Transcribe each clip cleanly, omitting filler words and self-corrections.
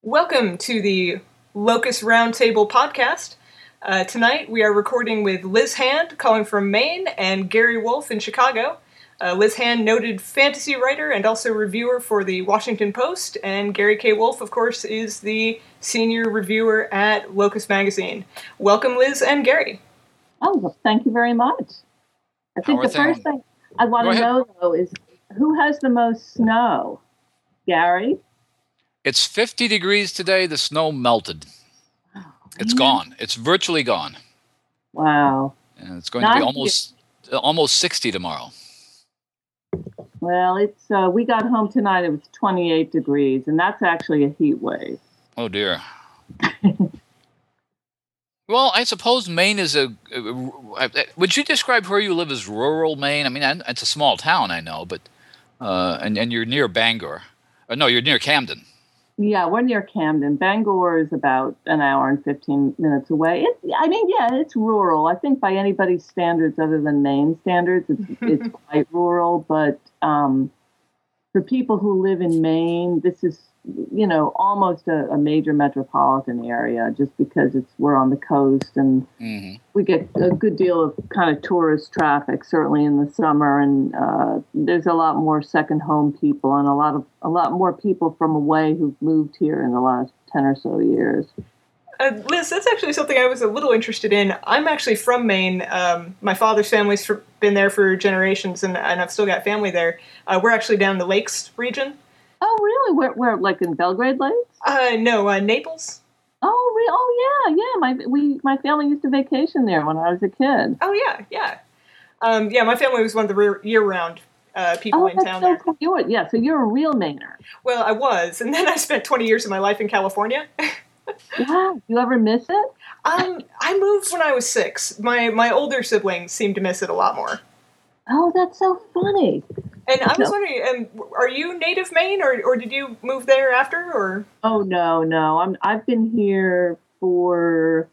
Welcome to the Locust Roundtable podcast. Tonight we are recording with Liz Hand, calling from Maine, and Gary Wolf in Chicago. Liz Hand, noted fantasy writer and also reviewer for the Washington Post, and Gary K. Wolf, of course, is the senior reviewer at Locust Magazine. Welcome, Liz and Gary. Oh, well, thank you very much. I think the first thing I want to know, though, is who has the most snow? Gary? It's 50 degrees today. The snow melted. It's gone. It's virtually gone. Wow. And it's going to be almost 60 tomorrow. Well, it's we got home tonight. It was 28 degrees, and that's actually a heat wave. Oh, dear. Well, I suppose Maine is would you describe where you live as rural Maine? I mean, it's a small town, I know, but and you're near Bangor. No, you're near Camden. Yeah, we're near Camden. Bangor is about an hour and 15 minutes away. It's rural. I think by anybody's standards other than Maine standards, it's quite rural. But for people who live in Maine, this is, almost a major metropolitan area just because we're on the coast and we get a good deal of kind of tourist traffic, certainly in the summer. And there's a lot more second home people and a lot more people from away who've moved here in the last 10 or so years. Liz, that's actually something I was a little interested in. I'm actually from Maine. My father's family's been there for generations, and I've still got family there. We're actually down in the Lakes region. Oh, really? Where, like in Belgrade Lakes? No, Naples. Oh, yeah. My family used to vacation there when I was a kid. Oh, yeah. My family was one of the year-round people in town there. Cool. So you're a real Mainer. Well, I was, and then I spent 20 years of my life in California. Wow. You ever miss it? I moved when I was 6. My older siblings seemed to miss it a lot more. Oh, that's so funny. And I was wondering, are you native Maine, or did you move there after, or? Oh, no. I've been here for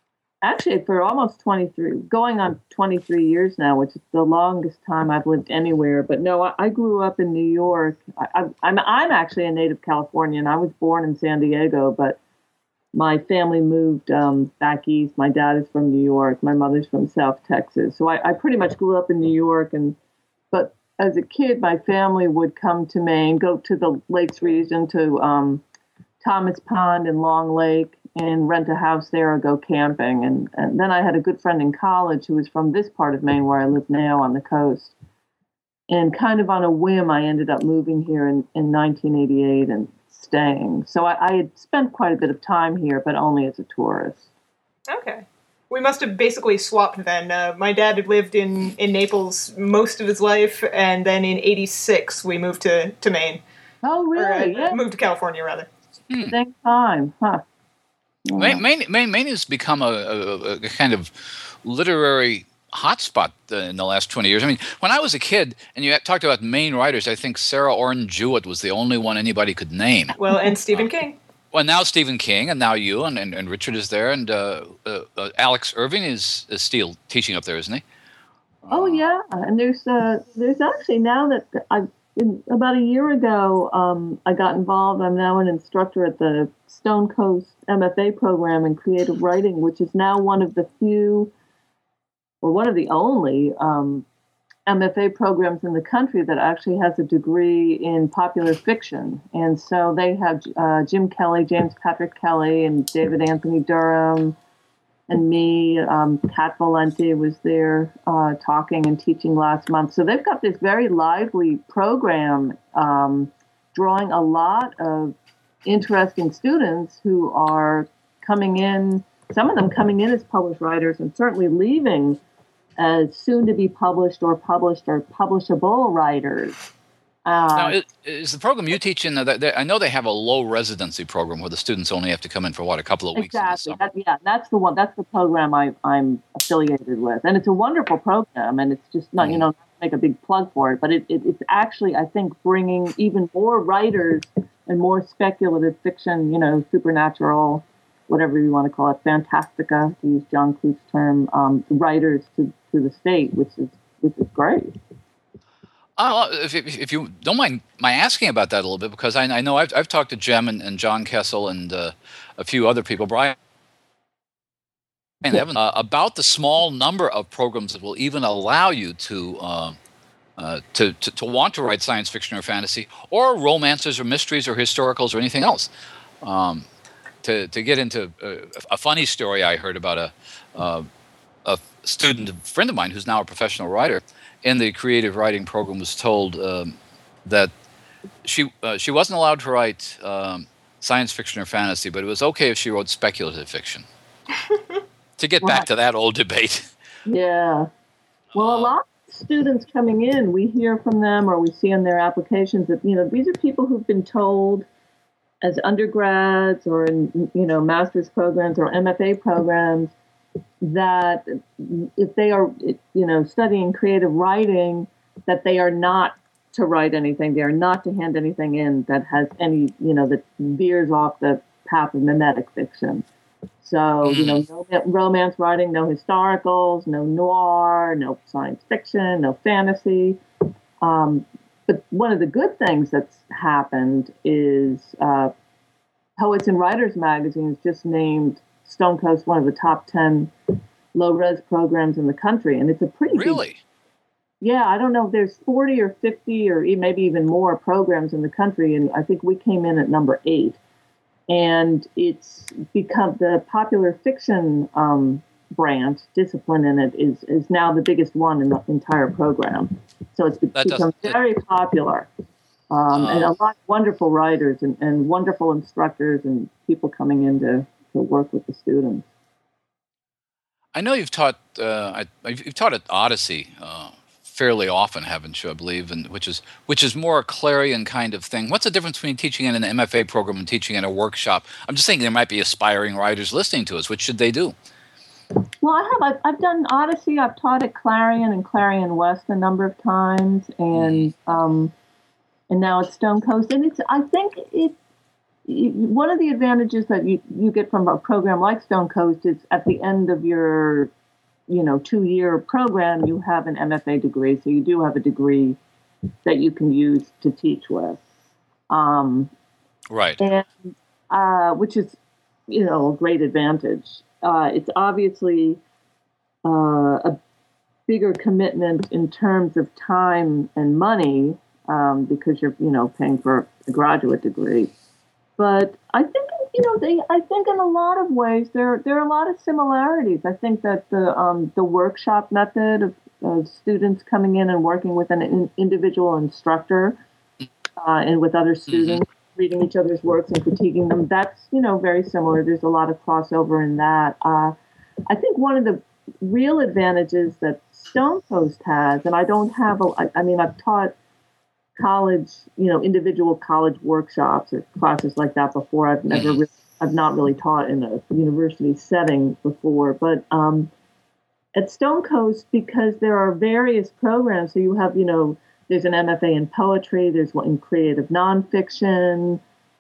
almost 23, going on 23 years now, which is the longest time I've lived anywhere. But no, I grew up in New York. I'm actually a native Californian. I was born in San Diego, but my family moved back east. My dad is from New York. My mother's from South Texas. So I pretty much grew up in New York. But as a kid, my family would come to Maine, go to the Lakes region, to Thomas Pond and Long Lake, and rent a house there or go camping. And then I had a good friend in college who was from this part of Maine where I live now on the coast. And kind of on a whim, I ended up moving here in 1988 and staying. So I had spent quite a bit of time here, but only as a tourist. Okay. We must have basically swapped then. My dad had lived in Naples most of his life, and then in 86 we moved to Maine. Oh, really? Yeah. Moved to California, rather. Same time, huh? Yeah. Maine has become a kind of literary hotspot in the last 20 years. I mean, when I was a kid, and you talked about Maine writers, I think Sarah Orne Jewett was the only one anybody could name. Well, and Stephen King. Well, now Stephen King, and now you, and Richard is there, and Alex Irving is still teaching up there, isn't he? Oh, yeah. And there's actually, now that about a year ago, I got involved. I'm now an instructor at the Stone Coast MFA program in creative writing, which is now one of the few, or one of the only MFA programs in the country that actually has a degree in popular fiction. And so they have Jim Kelly, James Patrick Kelly, and David Anthony Durham, and me. Kat Valenti was there talking and teaching last month. So they've got this very lively program drawing a lot of interesting students who are coming in, some of them coming in as published writers and certainly leaving as soon-to-be published or publishable writers. Now, is the program you teach in? I know they have a low residency program where the students only have to come in for a couple of weeks. Exactly. That's the one. That's the program I'm affiliated with, and it's a wonderful program. And it's just not, not to make a big plug for it, but it's actually, I think, bringing even more writers and more speculative fiction, supernatural, whatever you want to call it, fantastica, to use John Clute's term, writers to the state, which is great. If you don't mind my asking about that a little bit, because I know I've talked to Jem and John Kessel and a few other people, Brian and Evan, about the small number of programs that will even allow you to want to write science fiction or fantasy or romances or mysteries or historicals or anything else. To get into a funny story I heard about a student, a friend of mine who's now a professional writer in the creative writing program, was told that she wasn't allowed to write science fiction or fantasy, but it was okay if she wrote speculative fiction. To get back to that old debate. Yeah. Well, a lot of students coming in, we hear from them or we see in their applications that, these are people who've been told as undergrads or in, master's programs or MFA programs that if they are, studying creative writing, that they are not to write anything. They are not to hand anything in that has any, that veers off the path of mimetic fiction. So, no romance writing, no historicals, no noir, no science fiction, no fantasy. But one of the good things that's happened is Poets and Writers magazine just named Stone Coast one of the top 10 low-res programs in the country. And it's a pretty Really? Yeah, I don't know if there's 40 or 50 or maybe even more programs in the country. And I think we came in at number 8. And it's become the popular fiction branch discipline in it is now the biggest one in the entire program. So it's become very popular. And a lot of wonderful writers and wonderful instructors and people coming in to work with the students. I know you've taught at Odyssey fairly often, haven't you? I believe, and which is more a Clarion kind of thing. What's the difference between teaching in an MFA program and teaching in a workshop? I'm just thinking there might be aspiring writers listening to us. What should they do? Well, I've done Odyssey. I've taught at Clarion and Clarion West a number of times, and now at Stone Coast. And I think one of the advantages that you get from a program like Stone Coast is at the end of your 2-year program, you have an MFA degree. So you do have a degree that you can use to teach with. Right. And, which is, a great advantage. It's obviously a bigger commitment in terms of time and money because you're, paying for a graduate degree. But I think, I think in a lot of ways there are a lot of similarities. I think that the workshop method of students coming in and working with an individual instructor and with other students, reading each other's works and critiquing them, that's, very similar. There's a lot of crossover in that. I think one of the real advantages that Stone Coast has, and I don't have, I've taught college, individual college workshops or classes like that before. I've not really taught in a university setting before, but at Stone Coast, because there are various programs, so you have, there's an MFA in poetry, there's one in creative nonfiction,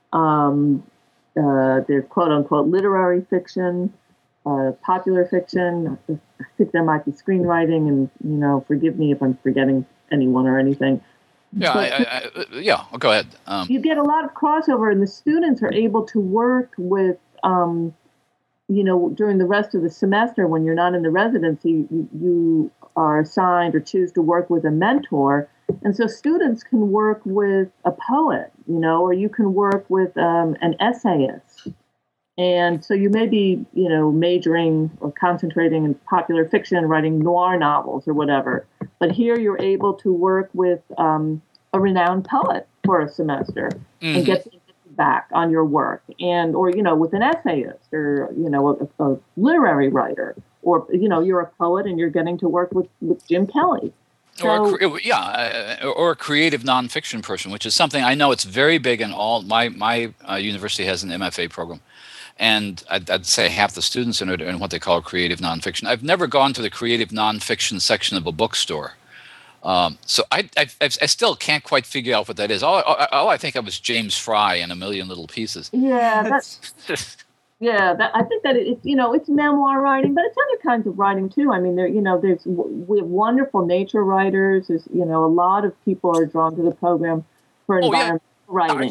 there's quote unquote literary fiction, popular fiction. I think there might be screenwriting, and forgive me if I'm forgetting anyone or anything. Yeah, go ahead. You get a lot of crossover, and the students are able to work with, during the rest of the semester when you're not in the residency, you are assigned or choose to work with a mentor. And so students can work with a poet, or you can work with an essayist. And so you may be, majoring or concentrating in popular fiction, writing noir novels or whatever. But here you're able to work with a renowned poet for a semester and get back on your work, or with an essayist or a literary writer, or you're a poet and you're getting to work with Jim Kelly. So, or a creative nonfiction person, which is something I know it's very big in all my university has an MFA program. And I'd say half the students in it are in what they call creative nonfiction. I've never gone to the creative nonfiction section of a bookstore. So I still can't quite figure out what that is. All I think of was James Fry and A Million Little Pieces. Yeah, Yeah, I think that it's memoir writing, but it's other kinds of writing too. I mean, we have wonderful nature writers. There's a lot of people are drawn to the program for Oh yeah, environmental writing.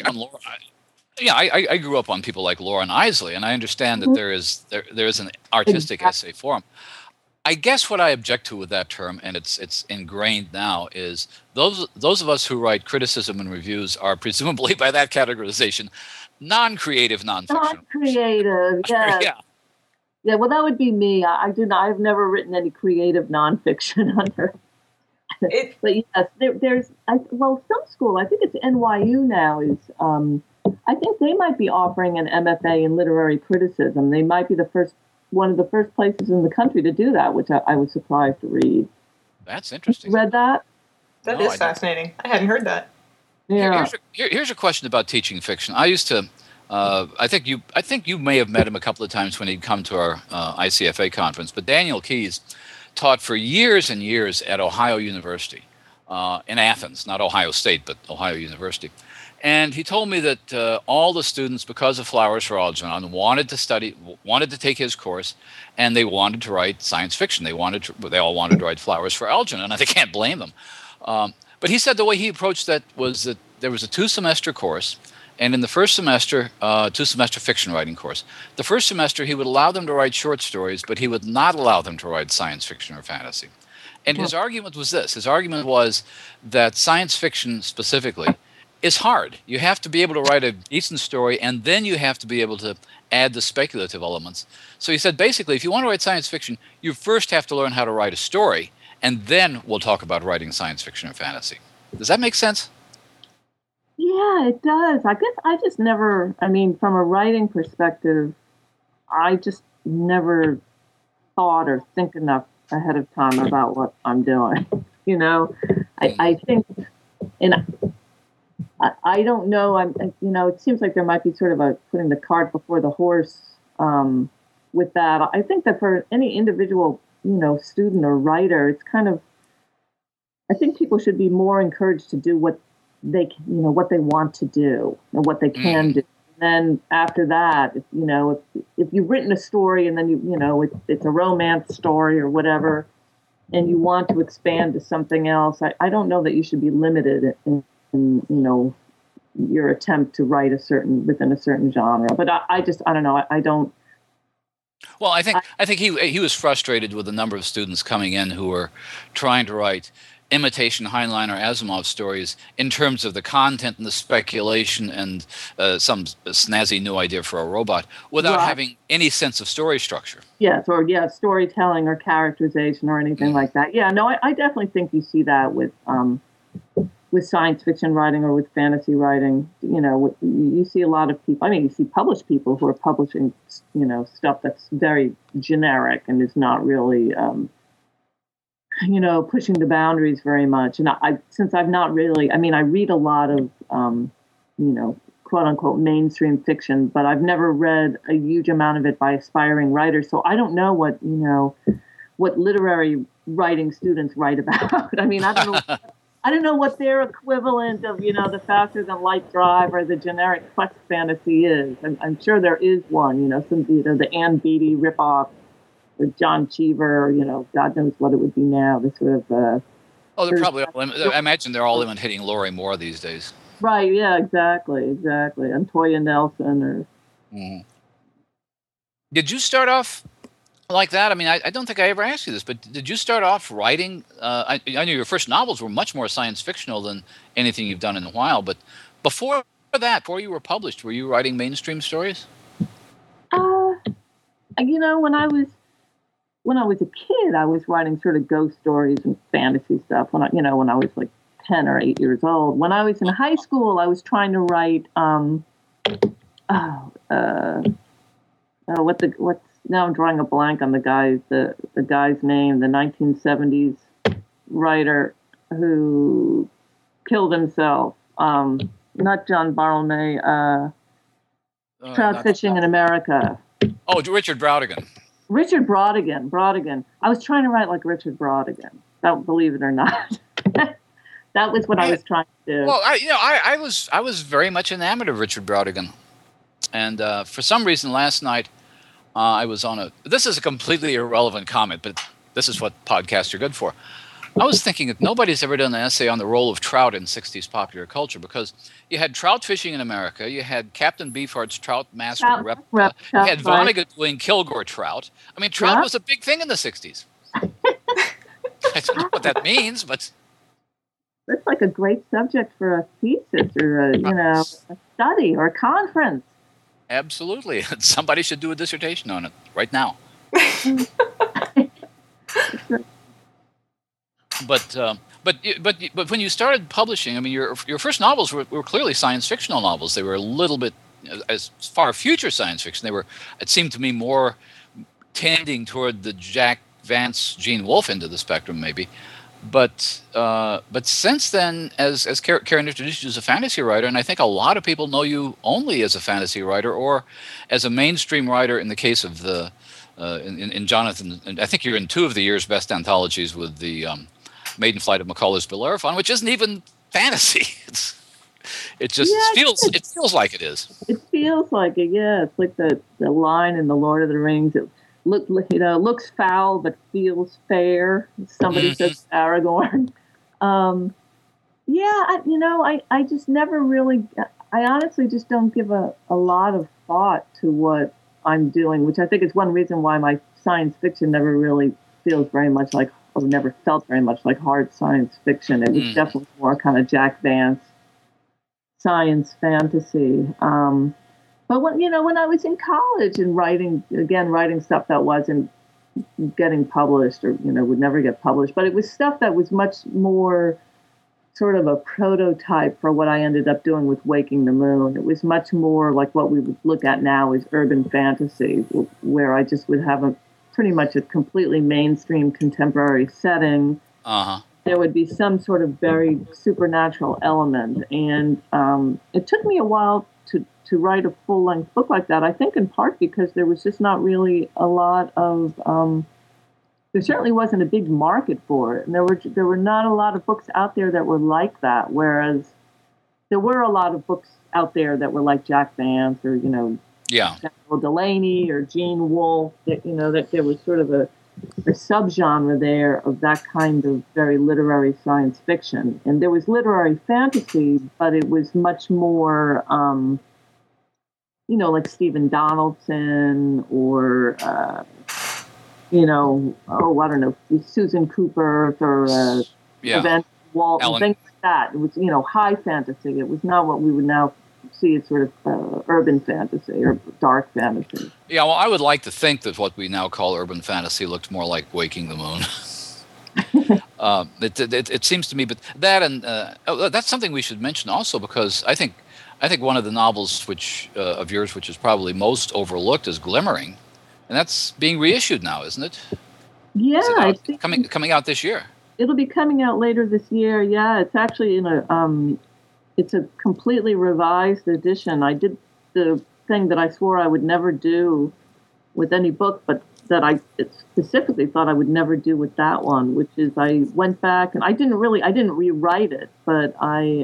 I grew up on people like Lauren Isley, and I understand that Mhm. there is an artistic Exactly. essay form. I guess what I object to with that term, and it's ingrained now, is those of us who write criticism and reviews are presumably by that categorization non-creative nonfiction. Not creative, yes. Yeah. Yeah, well, that would be me. I do not. I've never written any creative nonfiction under. It But yes, some school. I think it's NYU now. I think they might be offering an MFA in literary criticism. They might be one of the first places in the country to do that, which I was surprised to read. That's interesting. You read that? that No, is fascinating. I hadn't heard that. Yeah. Here's a question about teaching fiction. I used to. I think you may have met him a couple of times when he'd come to our ICFA conference. But Daniel Keyes taught for years and years at Ohio University in Athens, not Ohio State, but Ohio University. And he told me that all the students, because of Flowers for Algernon, wanted to take his course, and they wanted to write science fiction. They all wanted to write Flowers for Algernon, and I can't blame them. But he said the way he approached that was that there was a 2-semester course, and in the first semester, 2-semester fiction writing course. The first semester, he would allow them to write short stories, but he would not allow them to write science fiction or fantasy. And his argument was this. His argument was that science fiction specifically is hard. You have to be able to write a decent story, and then you have to be able to add the speculative elements. So he said, basically, if you want to write science fiction, you first have to learn how to write a story, and then we'll talk about writing science fiction or fantasy. Does that make sense? Yeah, it does. I guess I just never, I mean, from a writing perspective, I just never thought or think enough ahead of time about what I'm doing. I think, and I don't know. It seems like there might be sort of a putting the cart before the horse with that. I think that for any individual, student or writer, it's kind of, I think people should be more encouraged to do what they want to do and what they can do. And then after that, if you've written a story and then it's a romance story or whatever, and you want to expand to something else, I don't know that you should be limited in your attempt to write within a certain genre. But I don't know. I don't. Well, I think he was frustrated with the number of students coming in who were trying to write imitation Heinlein or Asimov stories in terms of the content and the speculation and some snazzy new idea for a robot without having any sense of story structure. Yes, or storytelling or characterization or anything like that. Yeah, no, I definitely think you see that with science fiction writing or with fantasy writing. You see a lot of people. I mean, you see published people who are publishing, stuff that's very generic and is not really. Pushing the boundaries very much. And since I've not really, I mean, I read a lot of, quote unquote mainstream fiction, but I've never read a huge amount of it by aspiring writers. So I don't know what literary writing students write about. I mean, I don't know what their equivalent of, the faster than light drive or the generic quest fantasy is. I'm sure there is one, the Ann Beattie ripoff. With John Cheever, God knows what it would be now. This sort of. They're probably. I imagine they're all imitating Laurie Moore these days. Right. Yeah. Exactly. And Toya Nelson, or. Mm-hmm. Did you start off like that? I mean, I don't think I ever asked you this, but did you start off writing? I know your first novels were much more science fictional than anything you've done in a while. But before before you were published, were you writing mainstream stories? When I was a kid, I was writing sort of ghost stories and fantasy stuff. When I was like 10 or 8 years old. When I was in high school, I was trying to write. Now I'm drawing a blank on the guy's name. The 1970s writer who killed himself. Not John Barrelmay. Trout fishing in America. Oh, Richard Brautigan. Richard Brautigan. I was trying to write like Richard Brautigan. Believe it or not, that was what I was trying to do. Well, I was very much enamored of Richard Brautigan. And for some reason, last night I was on this is a completely irrelevant comment, but this is what podcasts are good for. I was thinking that nobody's ever done an essay on the role of trout in 60s popular culture, because you had trout fishing in America, you had Captain Beefheart's Trout Master replica, you had Vonnegut doing Kilgore trout. I mean, trout was a big thing in the 60s. I don't know what that means, but... That's like a great subject for a thesis or a study or a conference. Absolutely. Somebody should do a dissertation on it right now. But when you started publishing, I mean, your first novels were clearly science fictional novels. They were a little bit as far future science fiction. They were, it seemed to me, more tending toward the Jack Vance, Gene Wolfe end of the spectrum, maybe. But since then, as Karen introduced you as a fantasy writer, and I think a lot of people know you only as a fantasy writer or as a mainstream writer. In the case of the in Jonathan, and I think you're in 2 of the year's best anthologies with the Maiden Flight of McCullough's Bellerophon, which isn't even fantasy. It feels like it is. It feels like it, yeah. It's like the line in The Lord of the Rings. It looks foul but feels fair. Somebody says Aragorn. I just never really. I honestly just don't give a lot of thought to what I'm doing, which I think is one reason why my science fiction never really feels very much like, or never felt very much like hard science fiction. It was definitely more kind of Jack Vance science fantasy. But when I was in college and writing stuff that wasn't getting published or would never get published, but it was stuff that was much more sort of a prototype for what I ended up doing with Waking the Moon. It was much more like what we would look at now as urban fantasy, where I just would have pretty much a completely mainstream contemporary setting. There would be some sort of very supernatural element. And it took me a while to write a full-length book like that, I think in part because there was just not really a lot of... there certainly wasn't a big market for it. And there were not a lot of books out there that were like that, whereas there were a lot of books out there that were like Jack Vance or, Samuel Delany or Gene Wolfe, that there was sort of a subgenre there of that kind of very literary science fiction. And there was literary fantasy, but it was much more, like Stephen Donaldson or, I don't know, Susan Cooper or Event Walt, and things like that. It was, high fantasy. It was not what we would now see as sort of urban fantasy or dark fantasy. Yeah, well, I would like to think that what we now call urban fantasy looked more like Waking the Moon. It seems to me, but that and that's something we should mention also, because I think one of the novels of yours which is probably most overlooked is Glimmering, and that's being reissued now, isn't it? Yeah, I think coming out this year. It'll be coming out later this year. Yeah, it's actually it's a completely revised edition. I did the thing that I swore I would never do with any book, but that I specifically thought I would never do with that one, which is I went back and I didn't rewrite it, but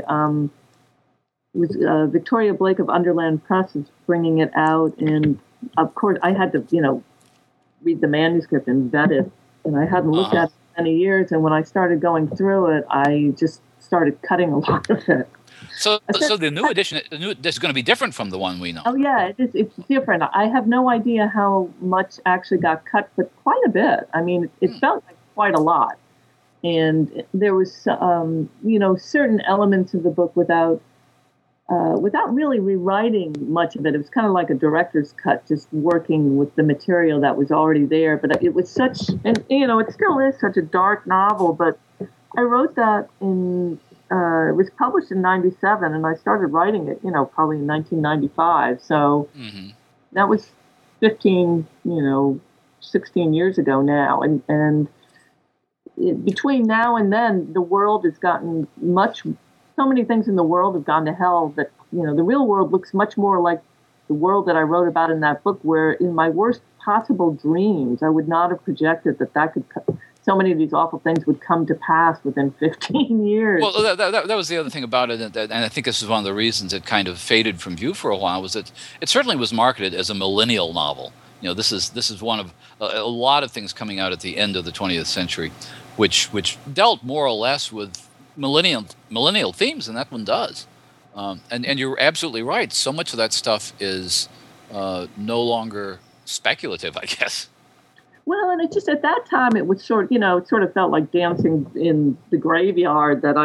Victoria Blake of Underland Press is bringing it out, and of course I had to, read the manuscript and vet it, and I hadn't looked at it in many years, and when I started going through it, I just started cutting a lot of it. So the new edition, this is going to be different from the one we know. Oh yeah, it is. It's different. I have no idea how much actually got cut, but quite a bit. I mean, it felt like quite a lot. And there was, certain elements of the book without really rewriting much of it. It was kind of like a director's cut, just working with the material that was already there. But it was it still is such a dark novel. But I wrote that it was published in 97, and I started writing it, probably in 1995. So that was 16 years ago now. And between now and then, the world has gotten so many things in the world have gone to hell that, the real world looks much more like the world that I wrote about in that book, where in my worst possible dreams, I would not have projected that so many of these awful things would come to pass within 15 years. Well, that was the other thing about it, and I think this is one of the reasons it kind of faded from view for a while, was that it certainly was marketed as a millennial novel. This is one of a lot of things coming out at the end of the 20th century, which dealt more or less with millennial themes, and that one does. And you're absolutely right. So much of that stuff is no longer speculative, I guess. Well, and it just at that time it was sort of felt like dancing in the graveyard. That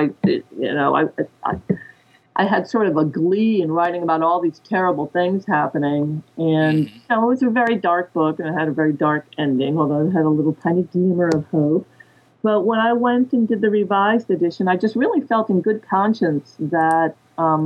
I had sort of a glee in writing about all these terrible things happening, and it was a very dark book, and it had a very dark ending, although it had a little tiny glimmer of hope. But when I went and did the revised edition, I just really felt in good conscience that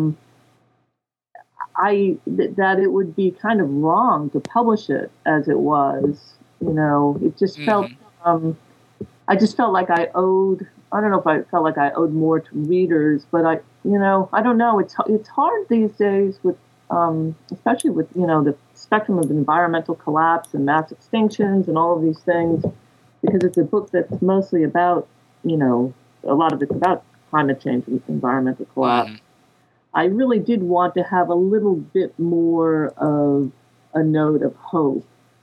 that it would be kind of wrong to publish it as it was. It just felt. I just felt like I owed. I don't know if I felt like I owed more to readers, but I don't know. It's hard these days with, especially with the spectrum of environmental collapse and mass extinctions and all of these things, because it's a book that's mostly about, a lot of it's about climate change and environmental collapse. I really did want to have a little bit more of a note of hope.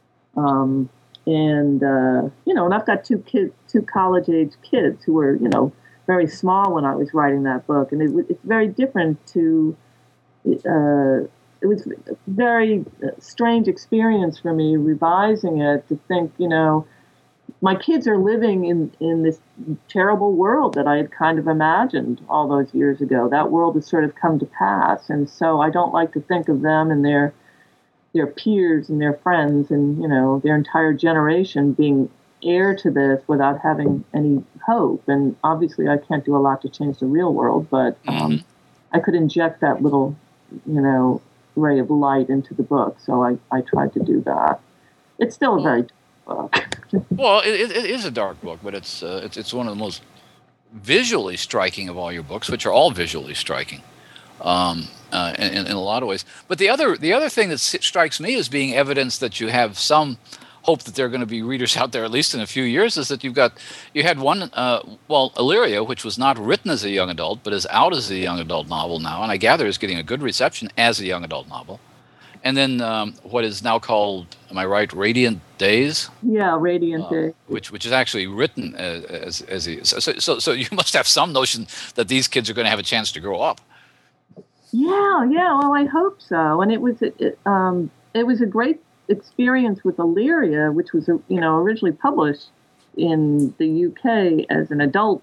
And I've got two college-age kids who were, very small when I was writing that book. And it's very different it was a very strange experience for me revising it, to think, my kids are living in this terrible world that I had kind of imagined all those years ago. That world has sort of come to pass. And so I don't like to think of them and their peers and their friends and, their entire generation being heir to this without having any hope. And obviously I can't do a lot to change the real world, but I could inject that little, ray of light into the book. So I tried to do that. It's still a very dark book. Well, it is a dark book, but it's one of the most visually striking of all your books, which are all visually striking. In a lot of ways. But the other thing that strikes me as being evidence that you have some hope that there are going to be readers out there at least in a few years is that you had one, Illyria, which was not written as a young adult, but is out as a young adult novel now, and I gather is getting a good reception as a young adult novel. And then what is now called, am I right, Radiant Days? Yeah, Radiant Days. Which is actually written as so you must have some notion that these kids are going to have a chance to grow up. Yeah. Well, I hope so. And it was a great experience with Illyria, which was originally published in the UK as an adult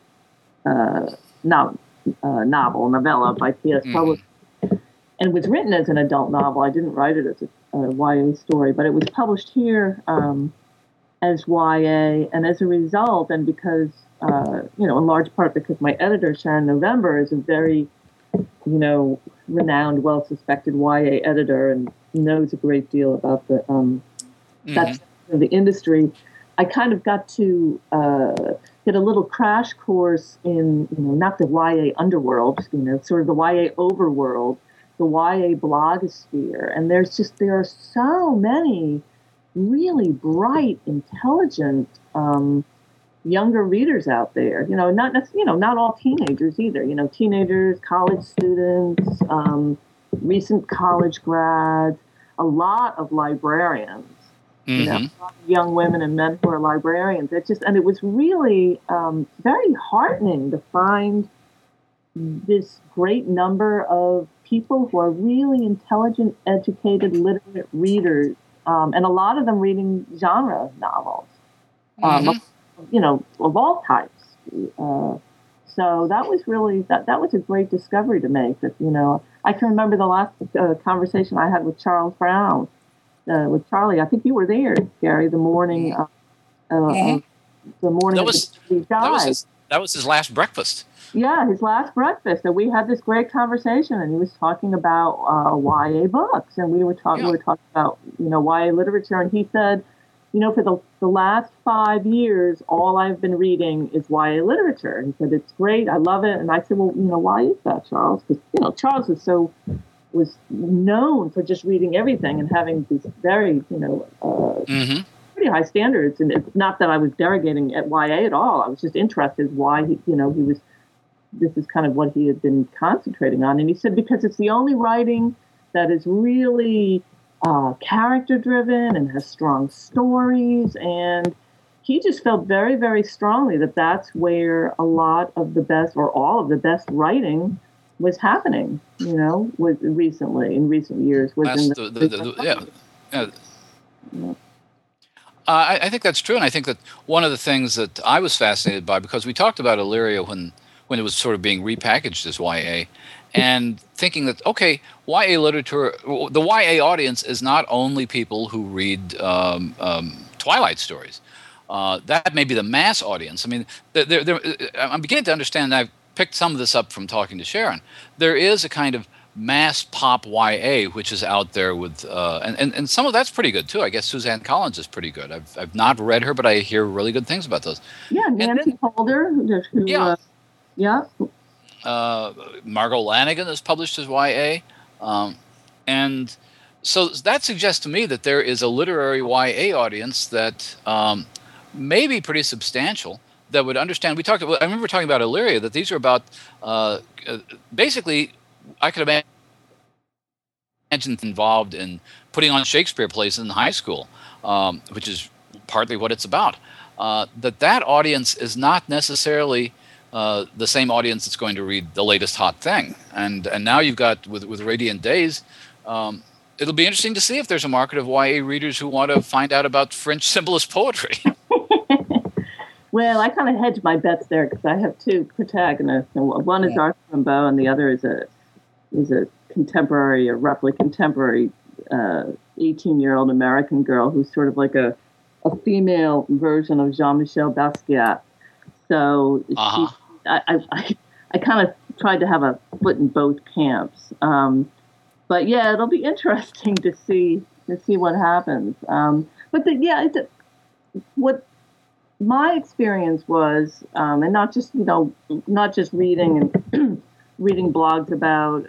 novella by T.S. Publishing, and was written as an adult novel. I didn't write it as a YA story, but it was published here as YA, and as a result, and because in large part because my editor Sharon November is a very renowned, well-suspected YA editor and knows a great deal about the the industry. I kind of got to get a little crash course in, not the YA underworld, sort of the YA overworld, the YA blogosphere. And there are so many really bright, intelligent, younger readers out there, not all teenagers either, teenagers, college students, recent college grads, a lot of librarians, a lot of young women and men who are librarians. It was really very heartening to find this great number of people who are really intelligent, educated, literate readers, and a lot of them reading genre novels. Of all types. So that was really, that was a great discovery to make. That, I can remember the last conversation I had with Charles Brown, with Charlie. I think you were there, Gary, the morning he died. That was his last breakfast. Yeah, his last breakfast. And we had this great conversation, and he was talking about YA books, and we were talking about, YA literature, and he said, for the last 5 years, all I've been reading is YA literature. He said, it's great, I love it. And I said, well, why is that, Charles? Because, Charles was known for just reading everything and having these very, pretty pretty high standards. And it's not that I was derogating at YA at all. I was just interested why this is kind of what he had been concentrating on. And he said, because it's the only writing that is really character driven and has strong stories. And he just felt very, very strongly that that's where a lot of the best, or all of the best writing was happening, in recent years. I think that's true. And I think that one of the things that I was fascinated by, because we talked about Illyria when it was sort of being repackaged as YA, and thinking that, okay, YA literature, the YA audience is not only people who read Twilight stories. That may be the mass audience. I mean, I'm beginning to understand, and I've picked some of this up from talking to Sharon. There is a kind of mass pop YA which is out there with, and some of that's pretty good too. I guess Suzanne Collins is pretty good. I've not read her, but I hear really good things about those. Yeah, Nancy Holder. Margot Lanigan is published as YA. And so that suggests to me that there is a literary YA audience that may be pretty substantial, that would understand. I remember talking about Illyria, that these are about, basically, I could imagine involved in putting on Shakespeare plays in high school, which is partly what it's about. That audience is not necessarily the same audience that's going to read the latest hot thing. And now you've got, with Radiant Days, it'll be interesting to see if there's a market of YA readers who want to find out about French symbolist poetry. Well, I kind of hedge my bets there because I have two protagonists, and one is Arthur Rimbaud, and the other is a roughly contemporary 18-year-old American girl who's sort of like a female version of Jean-Michel Basquiat. So I kind of tried to have a foot in both camps. But yeah, it'll be interesting to see what happens. What my experience was, and not just reading and reading blogs about,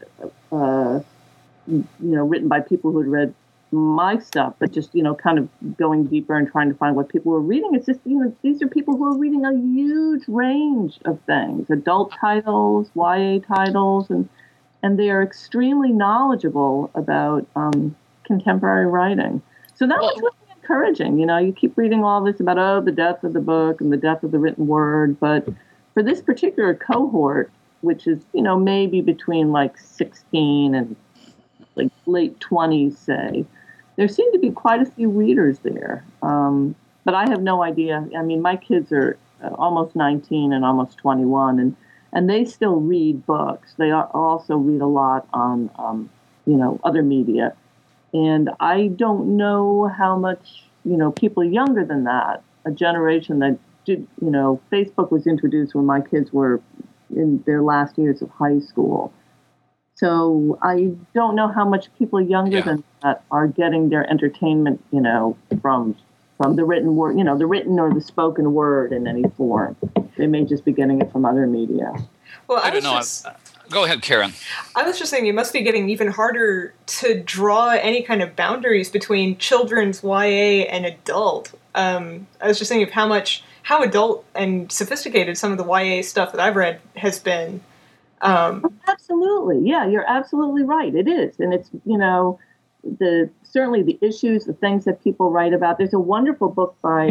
written by people who had read my stuff, but just, kind of going deeper and trying to find what people were reading. It's just, these are people who are reading a huge range of things, adult titles, YA titles, and they are extremely knowledgeable about contemporary writing. So that was really encouraging. You keep reading all this about, the death of the book and the death of the written word. But for this particular cohort, which is, maybe between like 16 and like late 20s, say, there seem to be quite a few readers there. But I have no idea. I mean, my kids are almost 19 and almost 21, and they still read books. They also read a lot on, other media. And I don't know how much, people younger than that, a generation that did, Facebook was introduced when my kids were in their last years of high school. So I don't know how much people younger than that are getting their entertainment, from the written word, the written or the spoken word in any form. They may just be getting it from other media. Well, I don't know. Go ahead, Karen. I was just saying it must be getting even harder to draw any kind of boundaries between children's YA and adult. I was just thinking of how adult and sophisticated some of the YA stuff that I've read has been. Absolutely. Yeah, you're absolutely right. It is. And it's, certainly the issues, the things that people write about. There's a wonderful book by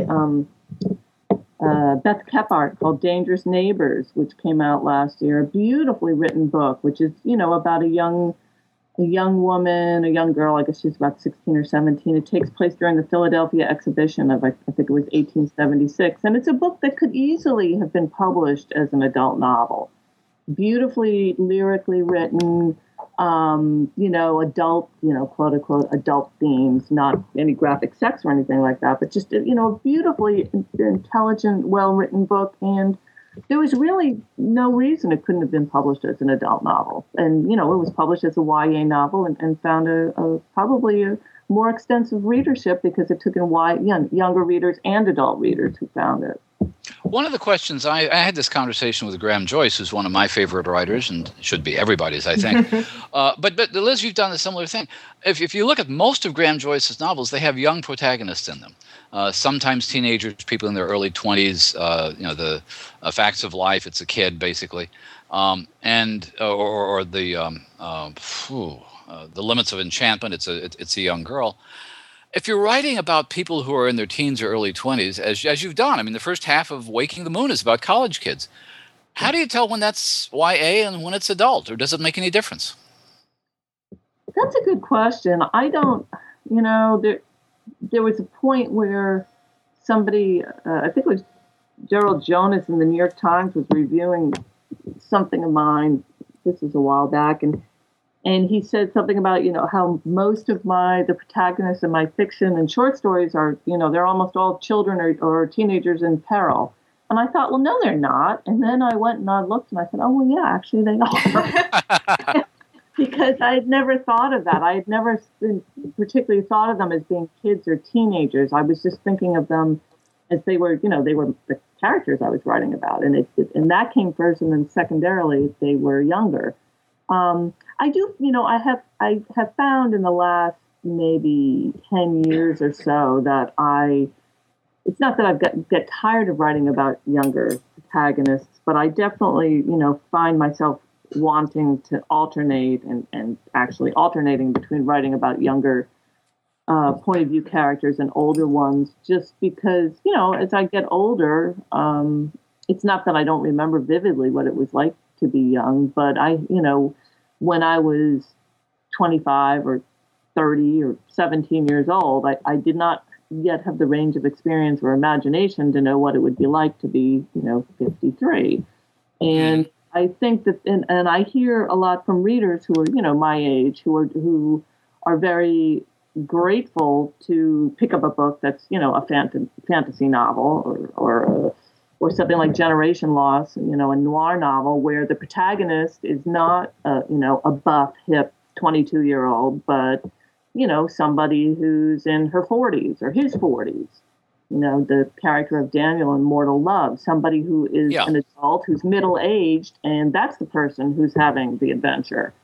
Beth Kephart called Dangerous Neighbors, which came out last year. A beautifully written book, which is, about a young woman, a young girl, I guess she's about 16 or 17. It takes place during the Philadelphia exhibition of, I think it was 1876. And it's a book that could easily have been published as an adult novel. Beautifully lyrically written, adult, quote unquote, adult themes, not any graphic sex or anything like that, but just, a beautifully intelligent, well-written book. And there was really no reason it couldn't have been published as an adult novel. And, it was published as a YA novel and found probably a more extensive readership because it took in younger readers and adult readers who found it. One of the questions, I had this conversation with Graham Joyce, who's one of my favorite writers, and should be everybody's, I think. But Liz, you've done a similar thing. If you look at most of Graham Joyce's novels, they have young protagonists in them. Sometimes teenagers, people in their early 20s. The Facts of Life. It's a kid basically, and or the Limits of Enchantment. It's a young girl. If you're writing about people who are in their teens or early 20s, as you've done, I mean, the first half of Waking the Moon is about college kids. How do you tell when that's YA and when it's adult, or does it make any difference? That's a good question. I don't, there was a point where somebody, I think it was Gerald Jonas in the New York Times, was reviewing something of mine. This was a while back, and he said something about, how most of the protagonists in my fiction and short stories are, they're almost all children or teenagers in peril. And I thought, well, no, they're not. And then I went and I looked and I said, oh, well, yeah, actually they are. Because I had never thought of that. I had never particularly thought of them as being kids or teenagers. I was just thinking of them as they were, they were the characters I was writing about. And and that came first, and then secondarily, they were younger. I do, I have found in the last maybe 10 years or so that it's not that I've get tired of writing about younger protagonists, but I definitely, find myself wanting to alternate and actually alternating between writing about younger point of view characters and older ones, just because, as I get older, it's not that I don't remember vividly what it was like to be young, but when I was 25 or 30 or 17 years old, I did not yet have the range of experience or imagination to know what it would be like to be, 53. And I think that, and I hear a lot from readers who are, my age, who are very grateful to pick up a book that's, a fantasy novel or something like Generation Loss, a noir novel where the protagonist is not, a buff, hip 22-year-old, but, somebody who's in her 40s or his 40s. The character of Daniel in Mortal Love, somebody who is an adult who's middle-aged, and that's the person who's having the adventure,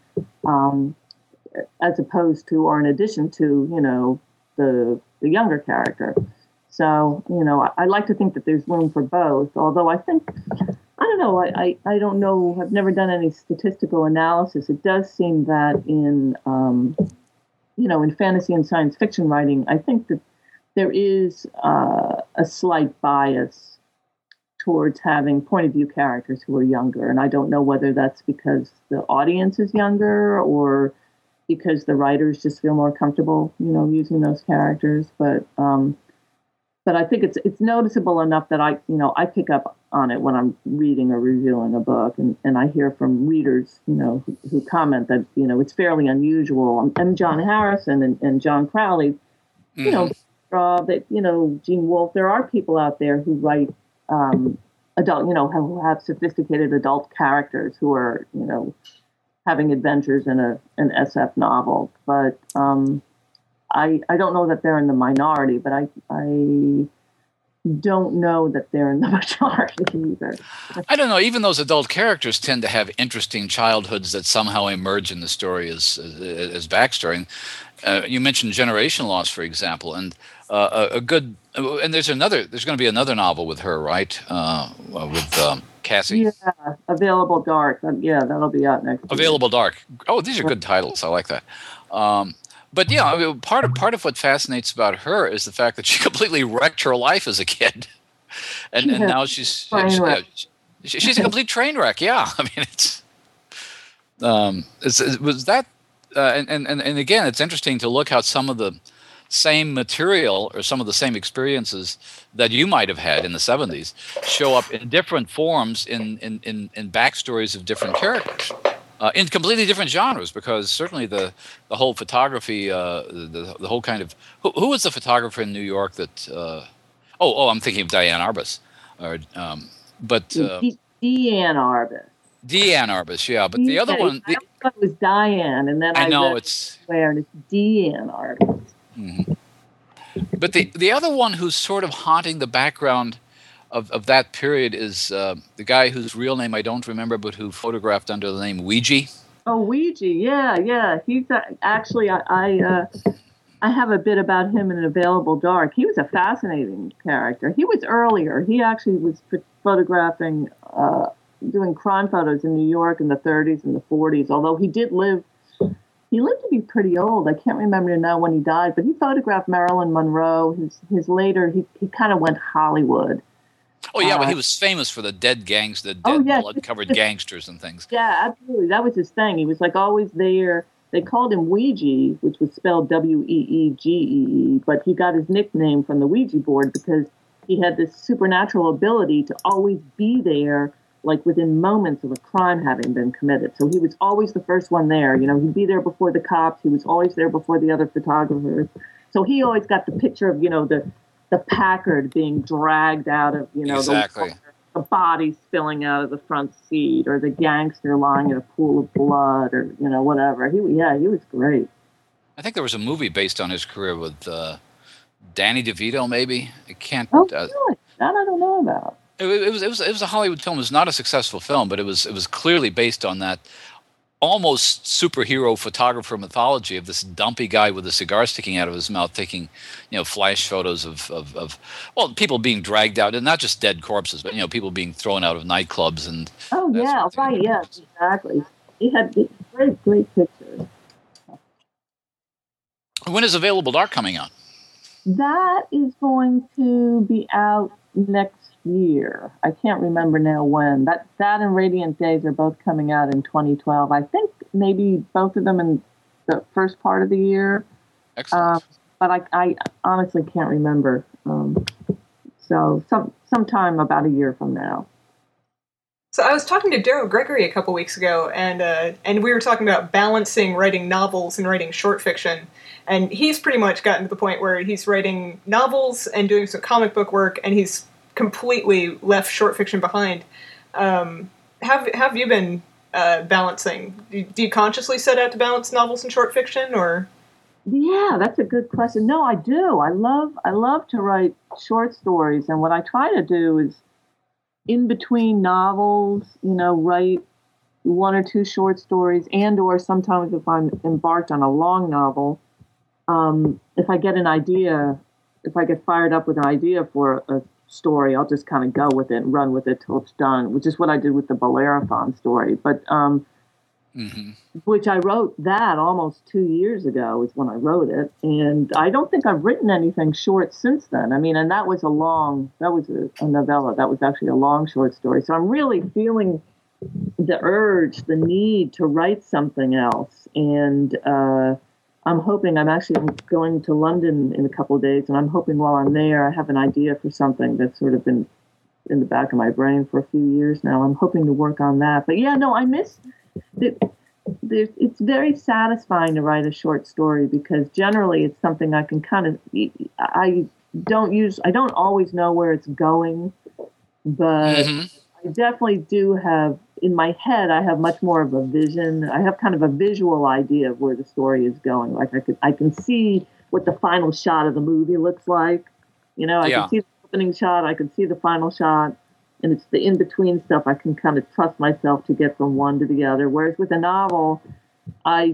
as opposed to, or in addition to, the younger character. So, I like to think that there's room for both, although I think, I don't know, I don't know, I've never done any statistical analysis. It does seem that in fantasy and science fiction writing, I think that there is a slight bias towards having point of view characters who are younger. And I don't know whether that's because the audience is younger or because the writers just feel more comfortable, using those characters. But I think it's noticeable enough that I pick up on it when I'm reading or reviewing a book, and I hear from readers, who comment that, it's fairly unusual. And John Harrison and John Crowley, that, Gene Wolfe, there are people out there who write adult, who have sophisticated adult characters who are, having adventures in an SF novel. But I don't know that they're in the minority, but I don't know that they're in the majority either. I don't know. Even those adult characters tend to have interesting childhoods that somehow emerge in the story as backstory. You mentioned Generation Loss, for example, and a good. And there's going to be another novel with her, right? With Cassie. Yeah, Available Dark. Yeah, that'll be out next week. Available Dark. Oh, these are good titles. I like that. But yeah, part of what fascinates about her is the fact that she completely wrecked her life as a kid, and now she's a complete train wreck. Yeah, I mean was that, and again, it's interesting to look how some of the same material or some of the same experiences that you might have had in the 70s show up in different forms in backstories of different characters. In completely different genres, because certainly the whole photography, the whole kind of who was the photographer in New York that? I'm thinking of Diane Arbus, Diane Arbus. Diane Arbus, yeah. But the other one, I thought it was Diane, and then I know it's Diane Arbus. Mm-hmm. But the other one who's sort of haunting the background of that period is the guy whose real name I don't remember, but who photographed under the name Ouija. Oh, Ouija, yeah. He's actually I have a bit about him in Available Dark. He was a fascinating character. He was earlier. He actually was photographing, doing crime photos in New York in the 30s and the 40s. Although he lived to be pretty old. I can't remember now when he died, but he photographed Marilyn Monroe. His later, he kind of went Hollywood. Oh yeah, but he was famous for the dead blood-covered gangsters and things. Yeah, absolutely. That was his thing. He was like always there. They called him Ouija, which was spelled Weegee, but he got his nickname from the Ouija board because he had this supernatural ability to always be there, like within moments of a crime having been committed. So he was always the first one there. You know, he'd be there before the cops. He was always there before the other photographers. So he always got the picture of, the Packard being dragged out of, exactly. the body spilling out of the front seat, or the gangster lying in a pool of blood, or, whatever. He was great. I think there was a movie based on his career with Danny DeVito, maybe. I can't. Oh, really? That I don't know about. It was a Hollywood film. It was not a successful film, but it was clearly based on that almost superhero photographer mythology of this dumpy guy with a cigar sticking out of his mouth taking, flash photos of people being dragged out, and not just dead corpses, but, people being thrown out of nightclubs and. Oh, yeah, right, yeah, exactly. He had great pictures. When is Available Dark coming out? That is going to be out next year. I can't remember now when. That and Radiant Days are both coming out in 2012. I think maybe both of them in the first part of the year. Excellent. But I honestly can't remember. So sometime about a year from now. So I was talking to Darryl Gregory a couple weeks ago, and we were talking about balancing writing novels and writing short fiction. And he's pretty much gotten to the point where he's writing novels and doing some comic book work, and he's completely left short fiction behind. Have you been balancing? Do you consciously set out to balance novels and short fiction, or? Yeah, that's a good question. No, I do. I love to write short stories, and what I try to do is, in between novels, write one or two short stories, or sometimes if I'm embarked on a long novel, if I get an idea, if I get fired up with an idea for a story, I'll just kind of go with it and run with it till it's done, which is what I did with the Bellerophon story. But which I wrote that almost 2 years ago is when I wrote it, and I don't think I've written anything short since then. I mean, and that was a novella. That was actually a long short story. So I'm really feeling the need to write something else, and I'm hoping. I'm actually going to London in a couple of days, and I'm hoping while I'm there, I have an idea for something that's sort of been in the back of my brain for a few years now. I'm hoping to work on that. But yeah, no, I miss it. It's very satisfying to write a short story because generally it's something I can kind of. I don't always know where it's going, but I definitely do have. In my head, I have much more of a vision. I have kind of a visual idea of where the story is going. Like I can see what the final shot of the movie looks like. I can see the opening shot. I can see the final shot, and it's the in-between stuff I can kind of trust myself to get from one to the other. Whereas with a novel, I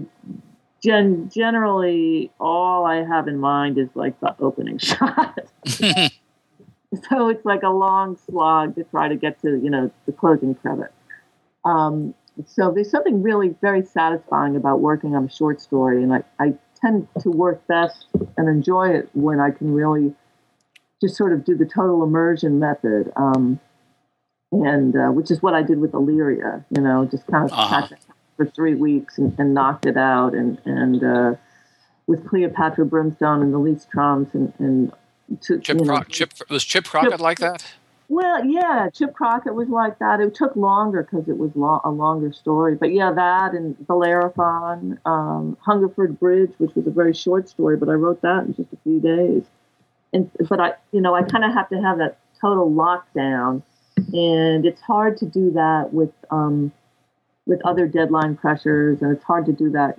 generally all I have in mind is like the opening shot. So it's like a long slog to try to get to the closing credit. So there's something really very satisfying about working on a short story, and I tend to work best and enjoy it when I can really just sort of do the total immersion method, and which is what I did with Illyria, just kind of packed it for 3 weeks and knocked it out, and with Cleopatra Brimstone and Elise Trumps and was Chip Crockett like that? Well, yeah, Chip Crockett was like that. It took longer because it was a longer story. But yeah, that and Bellerophon, Hungerford Bridge, which was a very short story, but I wrote that in just a few days. But I kind of have to have that total lockdown, and it's hard to do that with other deadline pressures, and it's hard to do that,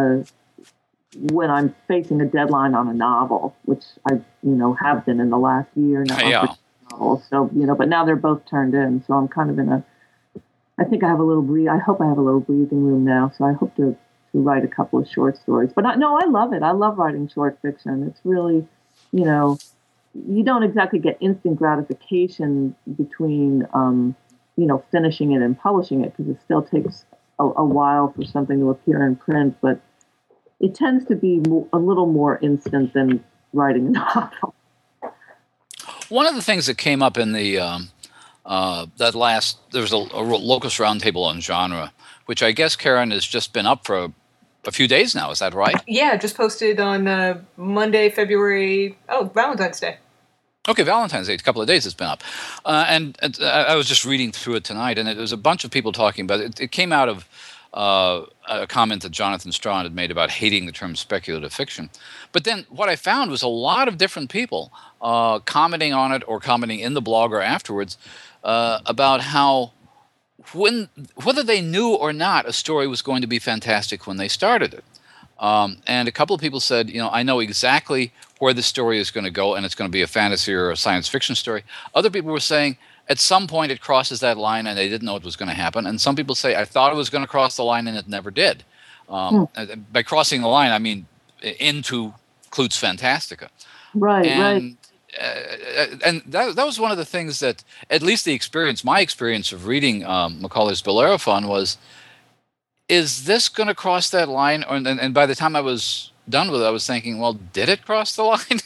when I'm facing a deadline on a novel, which I, have been in the last year now. Yeah. novels. So, but now they're both turned in. So I'm kind of I think I have a little I hope I have a little breathing room now. So I hope to write a couple of short stories. But I love it. I love writing short fiction. It's really, you don't exactly get instant gratification between, finishing it and publishing it, because it still takes a while for something to appear in print. But it tends to be a little more instant than writing a novel. One of the things that came up in the there was a Locus Roundtable on genre, which I guess, Karen, has just been up for a few days now. Is that right? Yeah, just posted on Monday, Valentine's Day. Okay, Valentine's Day, a couple of days it's been up. And I was just reading through it tonight, and it was a bunch of people talking about it. It came out of a comment that Jonathan Strahan had made about hating the term speculative fiction. But then what I found was a lot of different people commenting on it or commenting in the blog or afterwards about how whether they knew or not a story was going to be fantastic when they started it. And a couple of people said, I know exactly where the story is going to go, and it's going to be a fantasy or a science fiction story. Other people were saying at some point it crosses that line and they didn't know it was going to happen. And some people say, I thought it was going to cross the line and it never did. By crossing the line, I mean into Klutz Fantastica. Right, right. And that was one of the things that, at least my experience of reading Macaulay's Bellerophon was, is this going to cross that line? And by the time I was done with it, I was thinking, well, did it cross the line?